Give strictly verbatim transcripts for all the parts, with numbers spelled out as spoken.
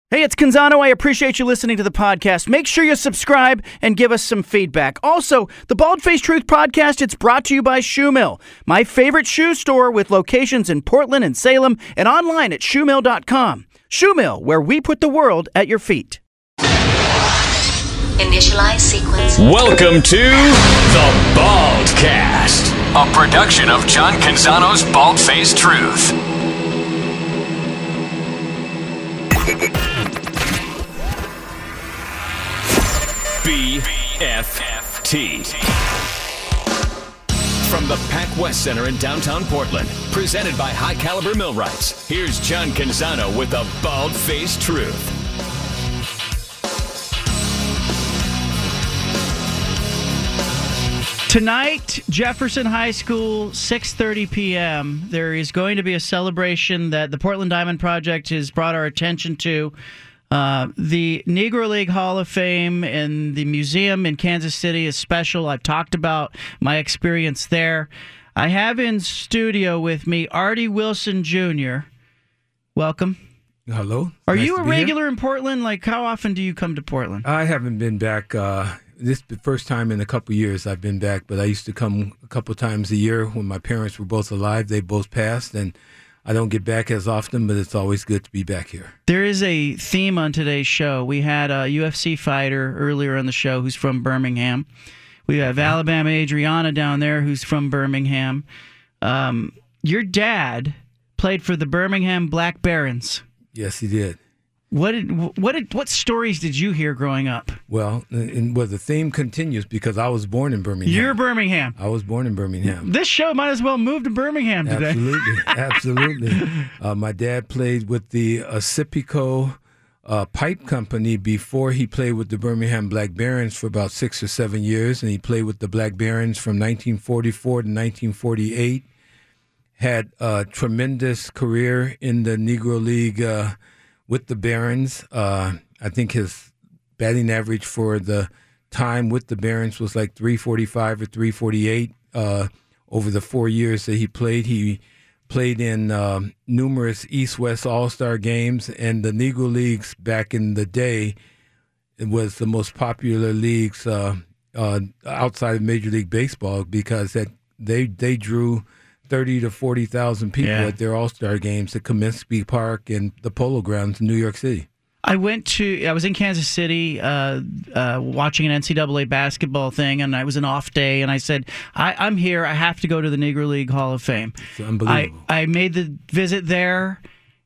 Hey, it's Canzano. I appreciate you listening to the podcast. Make sure you subscribe and give us some feedback. Also, the Bald Face Truth podcast, it's brought to you by Shoe Mill, my favorite shoe store with locations in Portland and Salem and online at shoe mill dot com. Shoe Mill, where we put the world at your feet. Initialize sequence. Welcome to the Baldcast, a production of John Canzano's Bald Face Truth. B F T. From the Pac West Center in downtown Portland, presented by High Caliber Millwrights, here's John Canzano with the Bald Face Truth. Tonight, Jefferson High School, six thirty p.m., there is going to be a celebration that the Portland Diamond Project has brought our attention to. Uh, the Negro League Hall of Fame and the museum in Kansas City is special. I've talked about my experience there. I have in studio with me Artie Wilson Junior Welcome. Hello. Are Nice you to a be here. regular in Portland? Like, how often do you come to Portland? I haven't been back. Uh, this is the first time in a couple of years I've been back, but I used to come a couple times a year when my parents were both alive. They both passed, and I don't get back as often, but it's always good to be back here. There is a theme on today's show. We had a U F C fighter earlier on the show who's from Birmingham. We have Alabama Adriana down there who's from Birmingham. Um, your dad played for the Birmingham Black Barons. Yes, he did. What did what did what stories did you hear growing up? Well, and well, the theme continues because I was born in Birmingham. You're Birmingham. I was born in Birmingham. This show might as well move to Birmingham today. Absolutely, absolutely. Uh, my dad played with the Ossipico uh, Pipe Company before he played with the Birmingham Black Barons for about six or seven years, and he played with the Black Barons from nineteen forty-four to nineteen forty-eight. Had a tremendous career in the Negro League uh, with the Barons. Uh, I think his batting average for the time with the Barons was like three forty-five or three forty-eight. Uh, over the four years that he played, he played in uh, numerous East-West All-Star games, and the Negro Leagues back in the day, it was the most popular leagues uh, uh, outside of Major League Baseball because that they they drew thirty to forty thousand people Yeah. at their All-Star games at Comiskey Park and the Polo Grounds in New York City. I went to, I was in Kansas City uh, uh, watching an N C double A basketball thing, and it was an off day, and I said, I, I'm here. I have to go to the Negro League Hall of Fame. It's unbelievable. I, I made the visit there,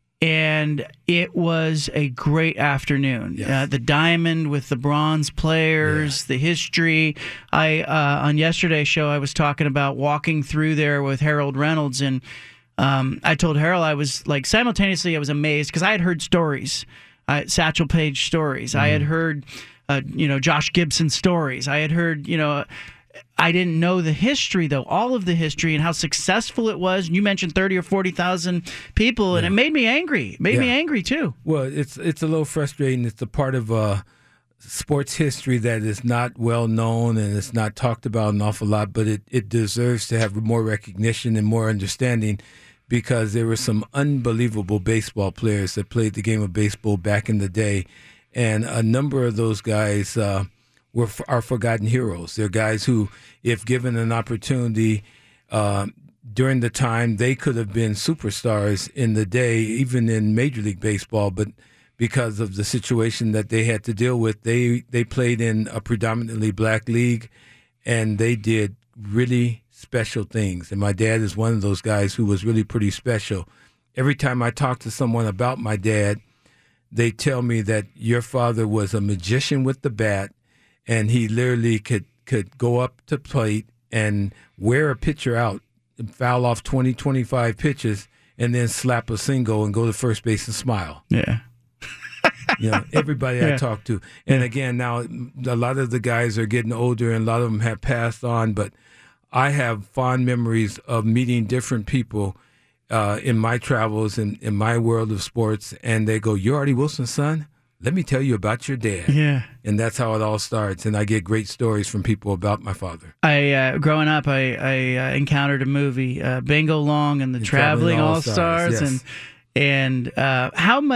and it was a great afternoon. Yes. Uh, the diamond with the bronze players, the history. I uh, on yesterday's show, I was talking about walking through there with Harold Reynolds, and um, I told Harold I was like simultaneously I was amazed because I had heard stories, uh, Satchel Paige stories. Mm-hmm. I had heard, uh, you know, Josh Gibson stories. I had heard, you know. I didn't know the history, though, all of the history and how successful it was. You mentioned thirty or forty thousand people, and Yeah. it made me angry. It made Yeah. me angry, too. Well, it's it's a little frustrating. It's a part of uh, sports history that is not well known and it's not talked about an awful lot, but it, it deserves to have more recognition and more understanding because there were some unbelievable baseball players that played the game of baseball back in the day, and a number of those guys uh, were are forgotten heroes. They're guys who, if given an opportunity uh, during the time, they could have been superstars in the day, even in Major League Baseball, but because of the situation that they had to deal with, they, they played in a predominantly black league, and they did really special things. And my dad is one of those guys who was really pretty special. Every time I talk to someone about my dad, they tell me that your father was a magician with the bat, and he literally could, could go up to plate and wear a pitcher out, and foul off twenty, twenty-five pitches, and then slap a single and go to first base and smile. Yeah. You know, everybody Yeah. I talk to. And again, now a lot of the guys are getting older and a lot of them have passed on, but I have fond memories of meeting different people uh, in my travels and in my world of sports, and they go, "You're Artie Wilson's son? Let me tell you about your dad." Yeah. And that's how it all starts. And I get great stories from people about my father. I uh, growing up, I, I uh, encountered a movie, uh, Bingo Long and the The Traveling Traveling All All-Stars, Stars, yes. and and uh, how much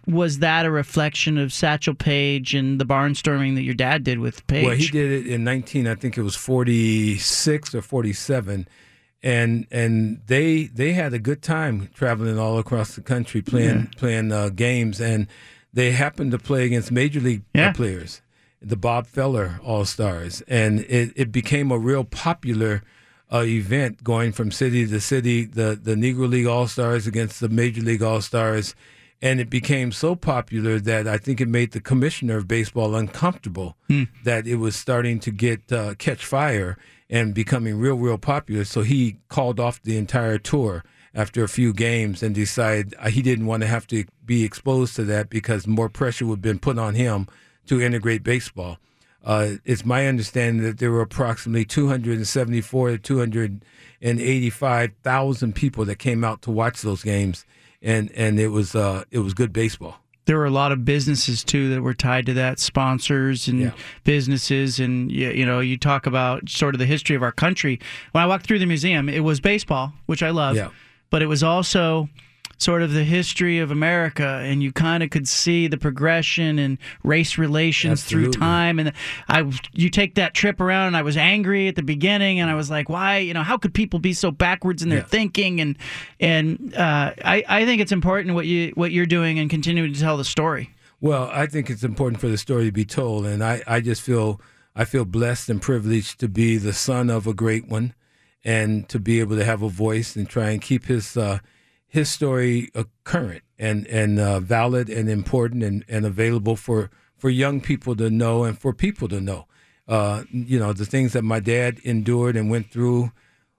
was that a reflection of Satchel Paige and the barnstorming that your dad did with Paige? Well, he did it in nineteen, I think it was forty-six or forty-seven. And and they they had a good time traveling all across the country playing yeah. playing uh, games, and they happened to play against major league yeah. players, the Bob Feller All-Stars, and it, it became a real popular uh, event going from city to city, the, the Negro League All-Stars against the Major League All-Stars, and it became so popular that I think it made the commissioner of baseball uncomfortable hmm. that it was starting to get uh, catch fire and becoming real, real popular. So he called off the entire tour after a few games and decided he didn't want to have to be exposed to that because more pressure would have been put on him to integrate baseball. Uh, it's my understanding that there were approximately two hundred seventy-four to two hundred eighty-five thousand people that came out to watch those games, and, and it was uh, it was good baseball. There were a lot of businesses, too, that were tied to that, sponsors and yeah. businesses. And, you, you know, you talk about sort of the history of our country. When I walked through the museum, it was baseball, which I love, yeah. but it was also sort of the history of America, and you kind of could see the progression and race relations Absolutely. through time. And I, you take that trip around, and I was angry at the beginning, and I was like, why, you know, how could people be so backwards in their yeah. thinking? And and uh, I, I think it's important what you what you're doing and continuing to tell the story. Well, I think it's important for the story to be told, and I, I just feel I feel blessed and privileged to be the son of a great one, and to be able to have a voice and try and keep his uh, his story uh, current and and uh, valid and important and, and available for, for young people to know and for people to know. Uh, you know, the things that my dad endured and went through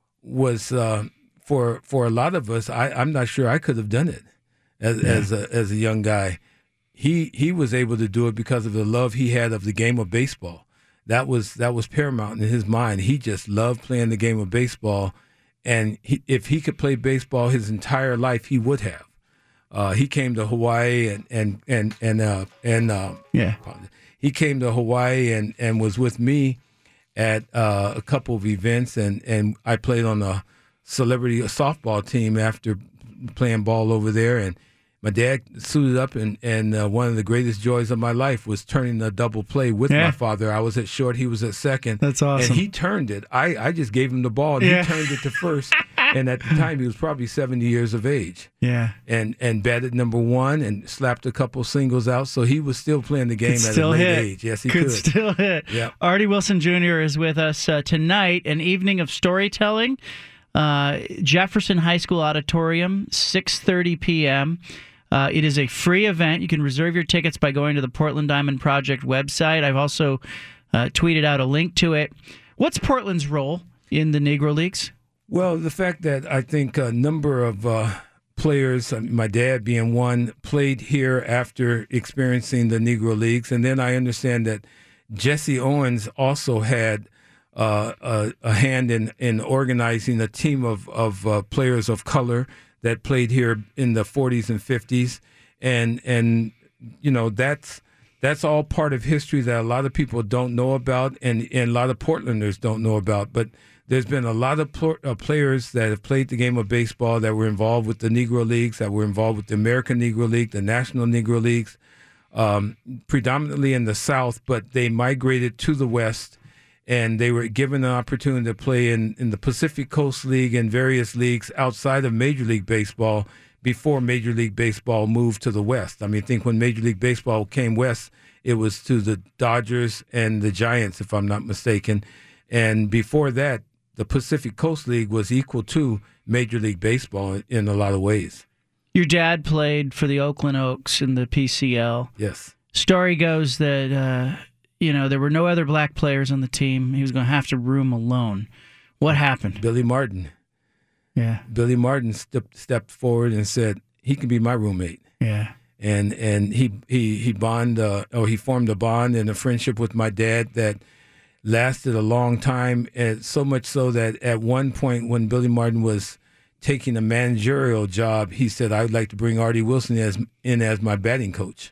was uh, for for a lot of us. I, I'm not sure I could have done it as yeah. as a as a young guy. He he was able to do it because of the love he had of the game of baseball. That was that was paramount in his mind. He just loved playing the game of baseball. And he, if he could play baseball his entire life, he would have. Uh, he came to Hawaii and and and and uh, and uh, yeah, he came to Hawaii and, and was with me at uh, a couple of events, and, and I played on a celebrity softball team after playing ball over there. And my dad suited up, and and uh, one of the greatest joys of my life was turning a double play with yeah. my father. I was at short, he was at second. That's awesome. And he turned it. I, I just gave him the ball, and yeah. he turned it to first. And at the time, he was probably seventy years of age. Yeah. And and batted number one and slapped a couple singles out. So he was still playing the game could at a late hit. age. Yes, he could. could. still hit. Yep. Artie Wilson Junior is with us uh, tonight, an evening of storytelling. Uh, Jefferson High School Auditorium, six thirty p.m., Uh, it is a free event. You can reserve your tickets by going to the Portland Diamond Project website. I've also uh, tweeted out a link to it. What's Portland's role in the Negro Leagues? Well, the fact that I think a number of uh, players, my dad being one, played here after experiencing the Negro Leagues. And then I understand that Jesse Owens also had uh, a, a hand in, in organizing a team of, of uh, players of color that played here in the forties and fifties, and and you know that's that's all part of history that a lot of people don't know about, and, and a lot of Portlanders don't know about. But there's been a lot of pl- uh, players that have played the game of baseball that were involved with the Negro Leagues, that were involved with the American Negro League, the National Negro Leagues, um, predominantly in the South, but they migrated to the West. And they were given an opportunity to play in, in the Pacific Coast League and various leagues outside of Major League Baseball before Major League Baseball moved to the West. I mean, I think when Major League Baseball came west, it was to the Dodgers and the Giants, if I'm not mistaken. And before that, the Pacific Coast League was equal to Major League Baseball in a lot of ways. Your dad played for the Oakland Oaks in the P C L. Yes. Story goes that... Uh, You know, there were no other black players on the team. He was going to have to room alone. What happened? Billy Martin. Yeah. Billy Martin stepped stepped forward and said, he can be my roommate. Yeah. And and he he he bond uh, or he formed a bond and a friendship with my dad that lasted a long time, and so much so that at one point when Billy Martin was taking a managerial job, he said, I would like to bring Artie Wilson as in as my batting coach.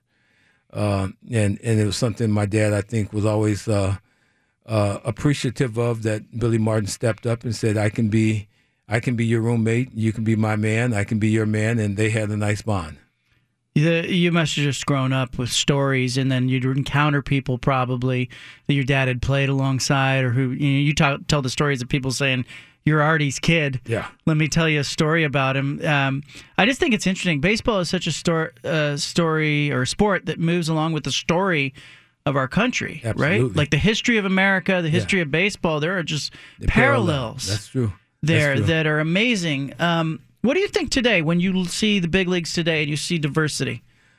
Uh, and, and it was something my dad, I think, was always uh, uh, appreciative of, that Billy Martin stepped up and said, I can be I can be your roommate, you can be my man, I can be your man, and they had a nice bond. The, you must have just grown up with stories, and then you'd encounter people probably that your dad had played alongside, or who you know, you talk, tell the stories of people saying, "You're Artie's kid." Yeah. Let me tell you a story about him. Um, I just think it's interesting. Baseball is such a stor- uh, story or sport that moves along with the story of our country, Absolutely. right? Like the history of America, the history yeah. of baseball. There are just the parallels. Parallel. That's true. There That's true. that are amazing. Um, What do you think today when you see the big leagues today and you see diversity?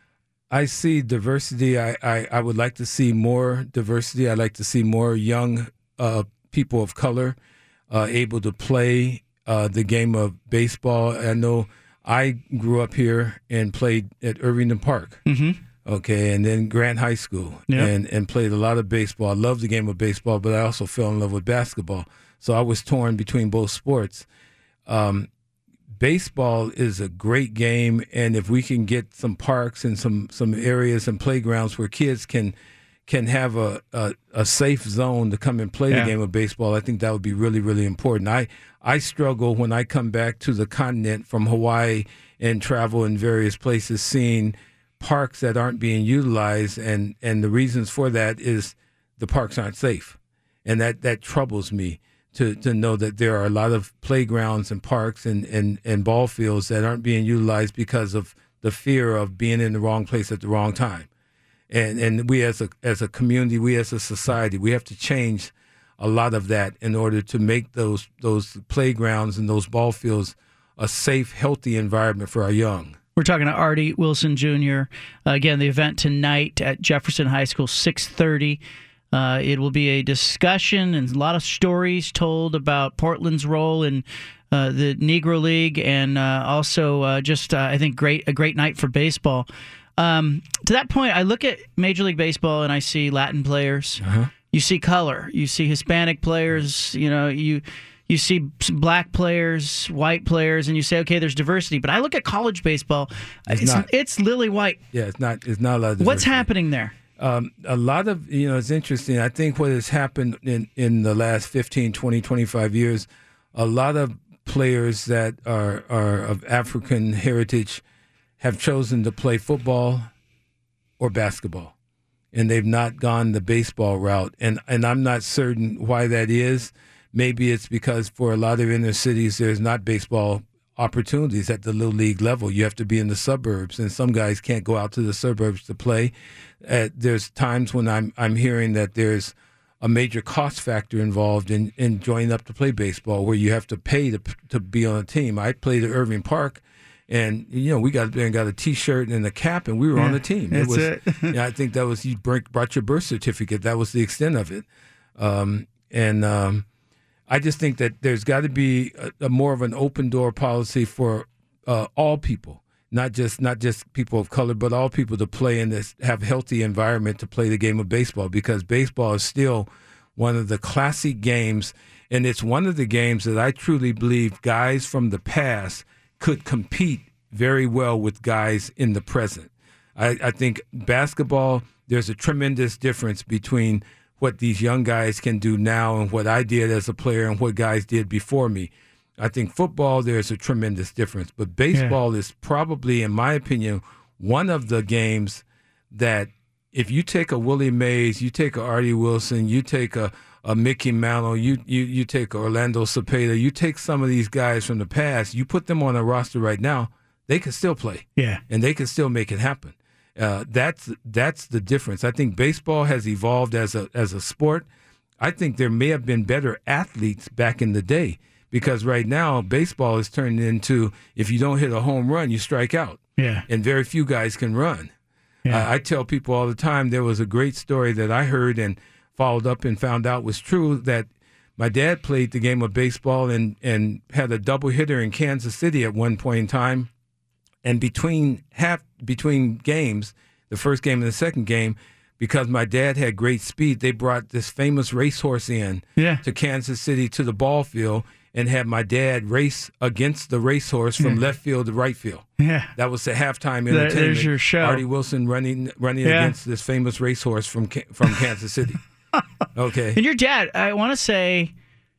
I see diversity. I, I, I would like to see more diversity. I'd like to see more young uh, people of color uh, able to play uh, the game of baseball. I know I grew up here and played at Irvington Park, mm-hmm. okay, and then Grant High School, yep. and, and played a lot of baseball. I love the game of baseball, but I also fell in love with basketball. So I was torn between both sports. Um, Baseball is a great game, and if we can get some parks and some, some areas and playgrounds where kids can can have a, a, a safe zone to come and play yeah. the game of baseball, I think that would be really, really important. I, I struggle when I come back to the continent from Hawaii and travel in various places, seeing parks that aren't being utilized, and, and the reasons for that is the parks aren't safe, and that, that troubles me. To, to know that there are a lot of playgrounds and parks and, and, and ball fields that aren't being utilized because of the fear of being in the wrong place at the wrong time. And and we as a as a community, we as a society, we have to change a lot of that in order to make those those playgrounds and those ball fields a safe, healthy environment for our young. We're talking to Artie Wilson Junior Uh, again, the event tonight at Jefferson High School, six thirty. Uh, it will be a discussion and a lot of stories told about Portland's role in uh, the Negro League, and uh, also uh, just uh, I think great a great night for baseball. Um, to that point, I look at Major League Baseball and I see Latin players. Uh-huh. You see color. You see Hispanic players. You know you. You see black players, white players, and you say, okay, there's diversity. But I look at college baseball. It's It's, not. it's lily white. Yeah, it's not. It's not a lot of diversity. What's happening there? Um, a lot of, you know, it's interesting. I think what has happened in, in the last fifteen, twenty, twenty-five years, a lot of players that are, are of African heritage have chosen to play football or basketball, and they've not gone the baseball route. And, and I'm not certain why that is. Maybe it's because for a lot of inner cities, there's not baseball opportunities at the little league level. You have to be in the suburbs, and some guys can't go out to the suburbs to play. Uh, there's times when I'm I'm hearing that there's a major cost factor involved in, in joining up to play baseball, where you have to pay to to be on a team. I played at Irving Park, and you know we got there and got a T-shirt and a cap, and we were yeah, on the team. That's it was, it. yeah, I think that was you brought your birth certificate. That was the extent of it, um, and. Um, I just think that there's got to be a, a more of an open door policy for uh, all people, not just not just people of color, but all people to play in this, have healthy environment to play the game of baseball, because baseball is still one of the classic games, and it's one of the games that I truly believe guys from the past could compete very well with guys in the present. I, I think basketball, there's a tremendous difference between what these young guys can do now and what I did as a player and what guys did before me. I think football, there's a tremendous difference. But baseball yeah. is probably, in my opinion, one of the games that if you take a Willie Mays, you take a Artie Wilson, you take a, a Mickey Mantle, you, you, you take a Orlando Cepeda, you take some of these guys from the past, you put them on a roster right now, they can still play. Yeah. And they can still make it happen. Uh, that's that's the difference. I think baseball has evolved as a as a sport. I think there may have been better athletes back in the day, because right now baseball is turned into, if you don't hit a home run, you strike out. Yeah. And very few guys can run. Yeah. Uh, I tell people all the time, there was a great story that I heard and followed up and found out was true, that my dad played the game of baseball and, and had a double hitter in Kansas City at one point in time. And between half between games, the first game and the second game, because my dad had great speed, they brought this famous racehorse in yeah. to Kansas City to the ball field and had my dad race against the racehorse from yeah. left field to right field. Yeah, that was the halftime entertainment. There's your show. Artie Wilson running running yeah. against this famous racehorse from from Kansas City. Okay, and your dad, I want to say,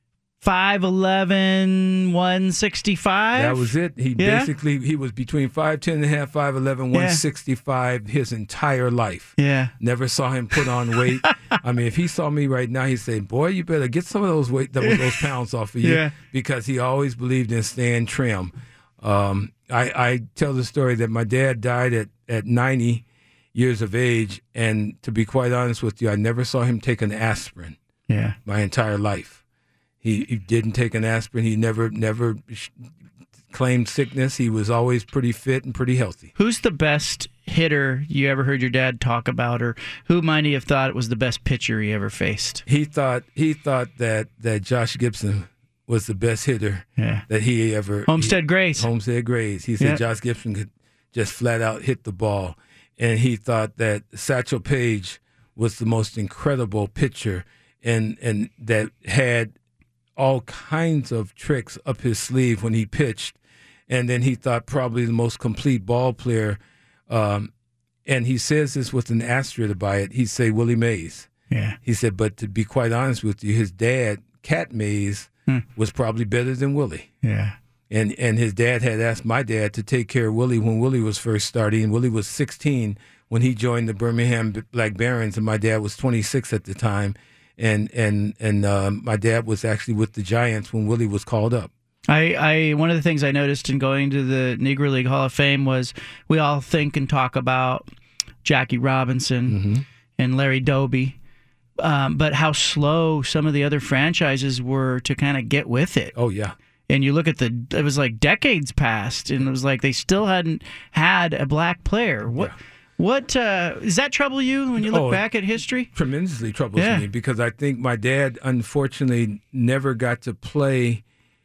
five eleven, one sixty-five. That was it. He Yeah. basically, he was between five ten and a half, five eleven, one sixty-five his entire life. Yeah. Never saw him put on weight. I mean, if he saw me right now, he'd say, boy, you better get some of those weight, those pounds off of you. Yeah. Because he always believed in staying trim. Um, I, I tell the story that my dad died at, at ninety years of age. And to be quite honest with you, I never saw him take an aspirin Yeah. my entire life. He, he didn't take an aspirin. He never, never sh- claimed sickness. He was always pretty fit and pretty healthy. Who's the best hitter you ever heard your dad talk about, or who might he have thought was the best pitcher he ever faced? He thought he thought that, that Josh Gibson was the best hitter Yeah. that he ever Homestead he, Grays. Homestead Grays. He said Yeah. Josh Gibson could just flat out hit the ball, and he thought that Satchel Paige was the most incredible pitcher, and and that had all kinds of tricks up his sleeve when he pitched. And then he thought probably the most complete ball player, um, and he says this with an asterisk by it. He'd say Willie Mays. Yeah. He said, but to be quite honest with you, his dad, Cat Mays, Hmm. was probably better than Willie. Yeah. And and his dad had asked my dad to take care of Willie when Willie was first starting. Willie was sixteen when he joined the Birmingham Black Barons, and my dad was twenty-six at the time. And and and uh, my dad was actually with the Giants when Willie was called up. I, I one of the things I noticed in going to the Negro League Hall of Fame was we all think and talk about Jackie Robinson Mm-hmm. and Larry Doby, um, but how slow some of the other franchises were to kind of get with it. Oh, yeah. And you look at the, it was like decades passed, and it was like they still hadn't had a black player. What, Yeah. what uh, does that trouble you when you look Oh, back at history? Tremendously troubles Yeah. me because I think my dad, unfortunately, never got to play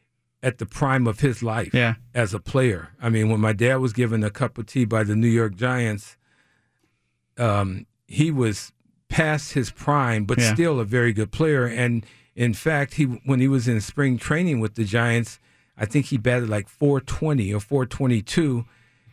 at the prime of his life Yeah. as a player. I mean, when my dad was given a cup of tea by the New York Giants, um, he was past his prime, but Yeah. still a very good player. And in fact, he when he was in spring training with the Giants, I think he batted like four twenty or four twenty-two.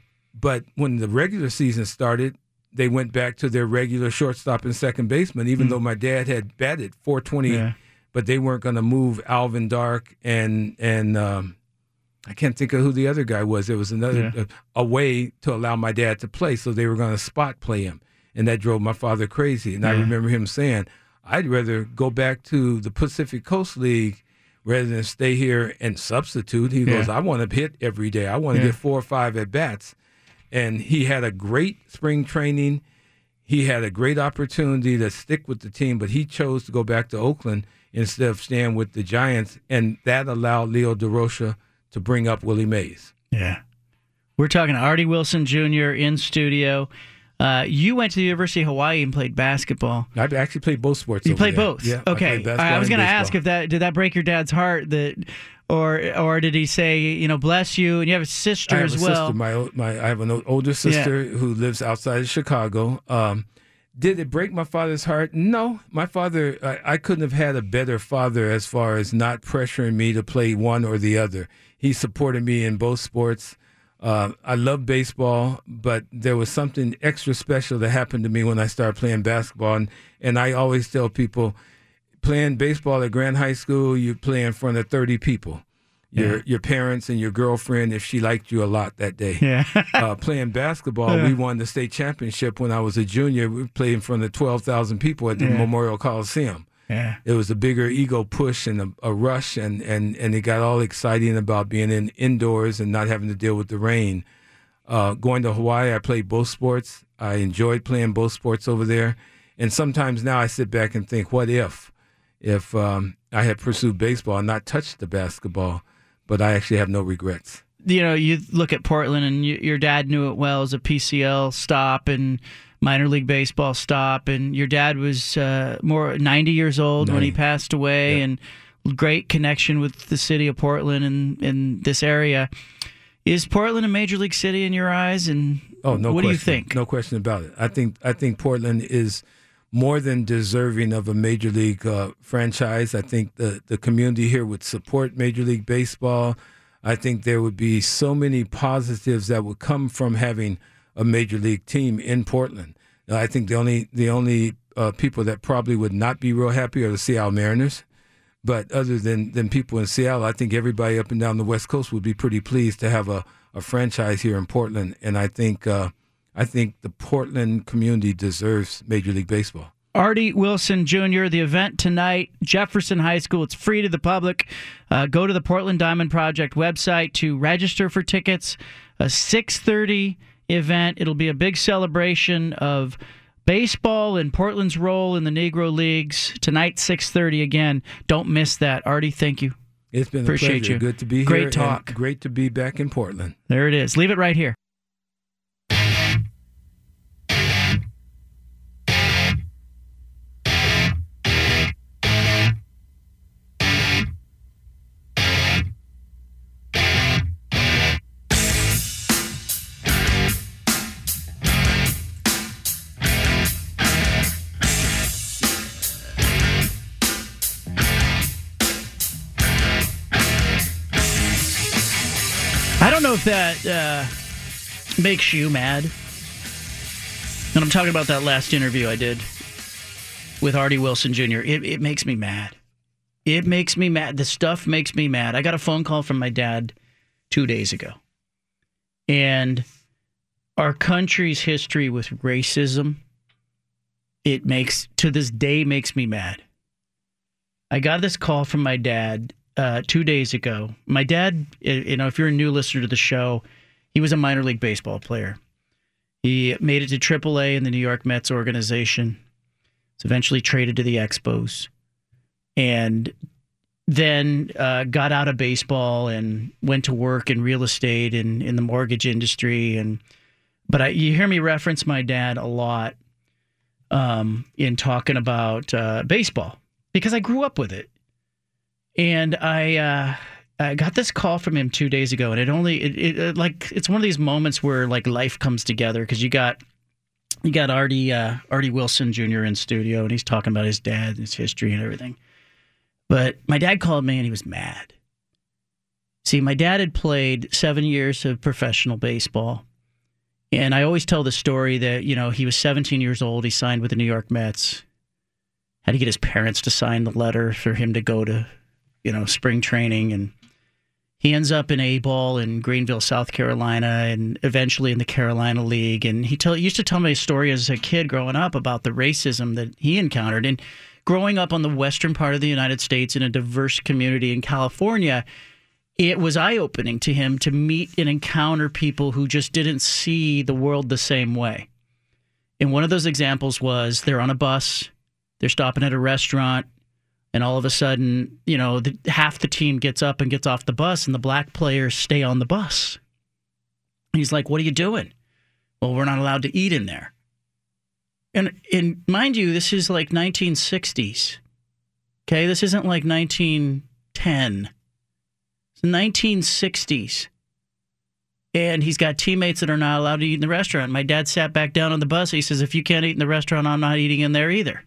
But when the regular season started, they went back to their regular shortstop and second baseman, even Mm. though my dad had batted four twenty, Yeah. but they weren't going to move Alvin Dark and and um, I can't think of who the other guy was. There was another Yeah. a, a way to allow my dad to play, so they were going to spot play him, and that drove my father crazy. And I Yeah. remember him saying, "I'd rather go back to the Pacific Coast League rather than stay here and substitute." He Yeah. goes, "I want to hit every day. I want to Yeah. get four or five at bats." And he had a great spring training. He had a great opportunity to stick with the team, but he chose to go back to Oakland instead of staying with the Giants, and that allowed Leo DeRocha to bring up Willie Mays. Yeah. We're talking to Artie Wilson Junior in studio. Uh, you went to the University of Hawaii and played basketball. I've actually played both sports. You over played there. both. Yeah. I Okay. played basketball I was and going to baseball. ask if that did that break your dad's heart that, or or did he say, you know, bless you, and you have a sister I have as a well. sister. My my I have an older sister who lives outside of Chicago. Um, did it break my father's heart? No. My father, I, I couldn't have had a better father as far as not pressuring me to play one or the other. He supported me in both sports. Uh, I love baseball, but there was something extra special that happened to me when I started playing basketball. And, and I always tell people, playing baseball at Grand High School, you play in front of thirty people. Your Yeah. your parents and your girlfriend, if she liked you a lot that day. Yeah. uh, playing basketball, Yeah. we won the state championship when I was a junior. We played in front of twelve thousand people at the Yeah. Memorial Coliseum. Yeah. It was a bigger ego push and a, a rush, and, and, and it got all exciting about being in indoors and not having to deal with the rain. Uh, going to Hawaii, I played both sports. I enjoyed playing both sports over there. And sometimes now I sit back and think, what if? If um, I had pursued baseball and not touched the basketball, but I actually have no regrets. You know, you look at Portland, and you, your dad knew it well as a P C L stop and minor league baseball stop, and your dad was uh, more ninety years old when he ninety. passed away, Yep. and great connection with the city of Portland and in this area. Is Portland a major league city in your eyes? And Oh, no what question. do you think? No question about it. I think I think Portland is more than deserving of a major league uh, franchise. I think the, the community here would support Major League Baseball. I think there would be so many positives that would come from having a major league team in Portland. I think the only the only uh, people that probably would not be real happy are the Seattle Mariners, But other than, than people in Seattle, I think everybody up and down the West Coast would be pretty pleased to have a, a franchise here in Portland. And I think uh, I think the Portland community deserves Major League Baseball. Artie Wilson Junior, the event tonight, Jefferson High School. It's free to the public. Uh, go to the Portland Diamond Project website to register for tickets. A six thirty event. It'll be a big celebration of baseball and Portland's role in the Negro Leagues. Tonight, six thirty again. Don't miss that. Artie, thank you. It's been Appreciate a pleasure. you. Good to be here. Great talk. And great to be back in Portland. There it is. Leave it right here. I don't know if that uh, makes you mad. And I'm talking about that last interview I did with Artie Wilson Junior It, it makes me mad. It makes me mad. The stuff makes me mad. I got a phone call from my dad two days ago. And our country's history with racism, it makes, to this day, makes me mad. I got this call from my dad Uh, two days ago. My dad, you know, if you're a new listener to the show, he was a minor league baseball player. He made it to triple A in the New York Mets organization. Was eventually traded to the Expos. And then uh, got out of baseball and went to work in real estate and in the mortgage industry. And But I, you hear me reference my dad a lot um, in talking about uh, baseball because I grew up with it. And I uh, I got this call from him two days ago, and it only it, it, it like it's one of these moments where like life comes together because you got you got Artie uh, Artie Wilson Junior in studio, and he's talking about his dad and his history and everything. But my dad called me, and he was mad. See, my dad had played seven years of professional baseball, and I always tell the story that you know he was seventeen years old. He signed with the New York Mets. Had to get his parents to sign the letter for him to go to, you know, spring training, and he ends up in A-ball in Greenville, South Carolina, and eventually in the Carolina League. And he tell, used to tell me a story as a kid growing up about the racism that he encountered. And growing up on the western part of the United States in a diverse community in California, it was eye-opening to him to meet and encounter people who just didn't see the world the same way. And one of those examples was they're on a bus, they're stopping at a restaurant, and all of a sudden, you know, the, half the team gets up and gets off the bus, and the black players stay on the bus. And he's like, what are you doing? Well, we're not allowed to eat in there. And, and mind you, this is like nineteen sixties. Okay, this isn't like nineteen ten. It's the nineteen sixties. And he's got teammates that are not allowed to eat in the restaurant. My dad sat back down on the bus. He says, if you can't eat in the restaurant, I'm not eating in there either.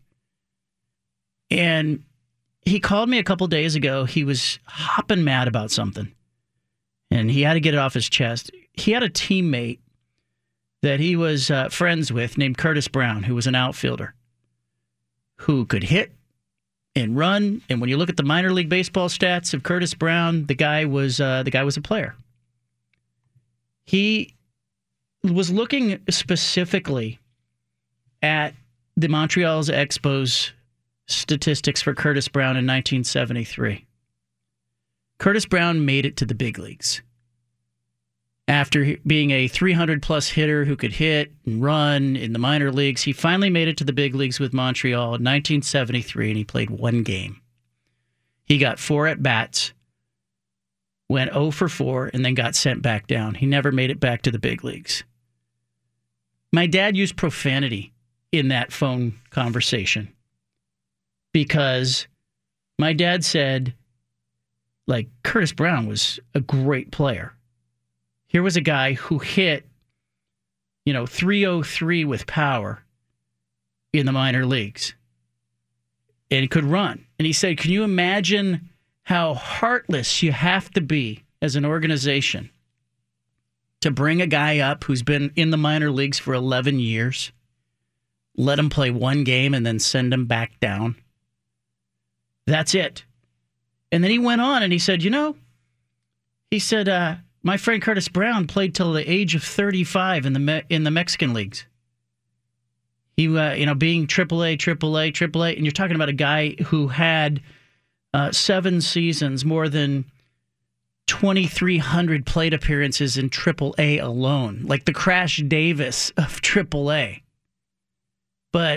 And he called me a couple days ago. He was hopping mad about something, and he had to get it off his chest. He had a teammate that he was uh, friends with named Curtis Brown, who was an outfielder who could hit and run. And when you look at the minor league baseball stats of Curtis Brown, the guy was uh, the guy was a player. He was looking specifically at the Montreal's Expos statistics for Curtis Brown in nineteen seventy-three. Curtis Brown made it to the big leagues. After being a three hundred plus hitter who could hit and run in the minor leagues, he finally made it to the big leagues with Montreal in nineteen seventy-three, and he played one game. He got four at-bats, went oh for four, and then got sent back down. He never made it back to the big leagues. My dad used profanity in that phone conversation because my dad said, like, Curtis Brown was a great player. Here was a guy who hit, you know, three oh three with power in the minor leagues and could run. And he said, can you imagine how heartless you have to be as an organization to bring a guy up who's been in the minor leagues for eleven years, let him play one game, and then send him back down? That's it. And then he went on and he said, you know, he said, uh, my friend Curtis Brown played till the age of thirty-five in the Me- in the Mexican leagues. He, uh, you know, being triple A, triple A, triple A, and you're talking about a guy who had uh, seven seasons, more than twenty-three hundred plate appearances in triple A alone, like the Crash Davis of triple A. But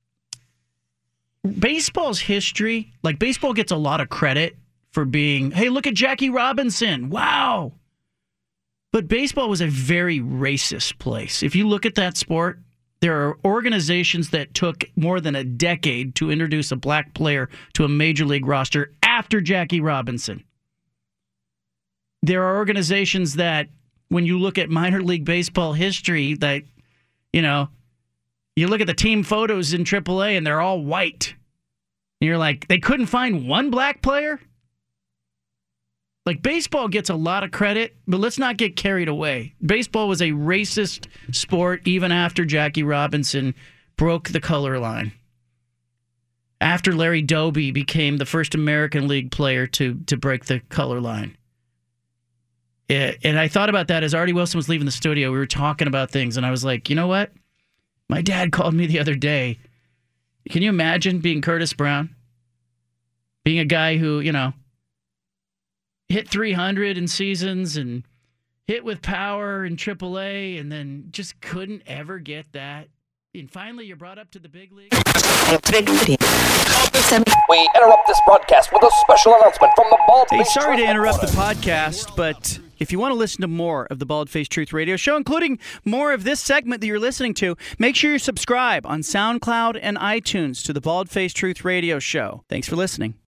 baseball's history, like baseball gets a lot of credit for being, hey, look at Jackie Robinson. Wow. But baseball was a very racist place. If you look at that sport, there are organizations that took more than a decade to introduce a black player to a major league roster after Jackie Robinson. There are organizations that, when you look at minor league baseball history, that, you know, you look at the team photos in triple A and they're all white. And you're like, they couldn't find one black player? Like, baseball gets a lot of credit, but let's not get carried away. Baseball was a racist sport even after Jackie Robinson broke the color line. After Larry Doby became the first American League player to, to break the color line. It, and I thought about that as Artie Wilson was leaving the studio. We were talking about things, and I was like, you know what? My dad called me the other day. Can you imagine being Curtis Brown? Being a guy who, you know, hit three hundred in seasons and hit with power in triple A and then just couldn't ever get that. And finally, you're brought up to the big league. We interrupt this broadcast with a special announcement from the Bald Hey, Face sorry Truth to interrupt the Headquarters. podcast, but if you want to listen to more of the Bald Face Truth Radio Show, including more of this segment that you're listening to, make sure you subscribe on SoundCloud and iTunes to the Bald Face Truth Radio Show. Thanks for listening.